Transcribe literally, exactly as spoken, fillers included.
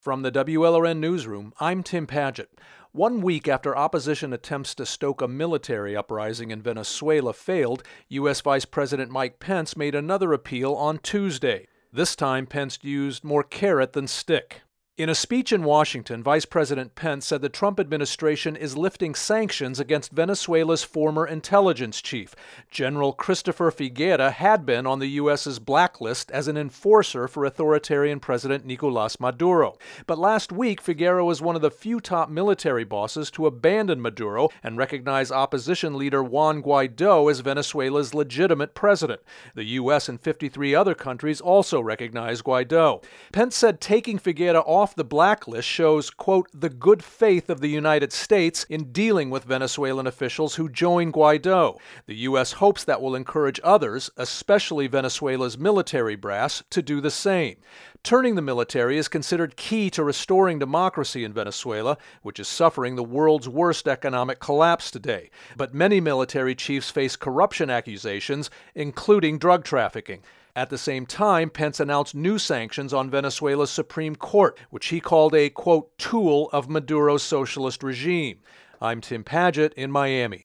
From the W L R N Newsroom, I'm Tim Padgett. One week after opposition attempts to stoke a military uprising in Venezuela failed, U S Vice President Mike Pence made another appeal on Tuesday. This time, Pence used more carrot than stick. In a speech in Washington, Vice President Pence said the Trump administration is lifting sanctions against Venezuela's former intelligence chief. General Christopher Figuera had been on the U S's blacklist as an enforcer for authoritarian President Nicolás Maduro. But last week, Figuera was one of the few top military bosses to abandon Maduro and recognize opposition leader Juan Guaidó as Venezuela's legitimate president. The U S and fifty-three other countries also recognize Guaidó. Pence said taking Figuera off the blacklist shows, quote, the good faith of the United States in dealing with Venezuelan officials who join Guaidó. The U S hopes that will encourage others, especially Venezuela's military brass, to do the same. Turning the military is considered key to restoring democracy in Venezuela, which is suffering the world's worst economic collapse today. But many military chiefs face corruption accusations, including drug trafficking. At the same time, Pence announced new sanctions on Venezuela's Supreme Court, which he called a, quote, tool of Maduro's socialist regime. I'm Tim Padgett in Miami.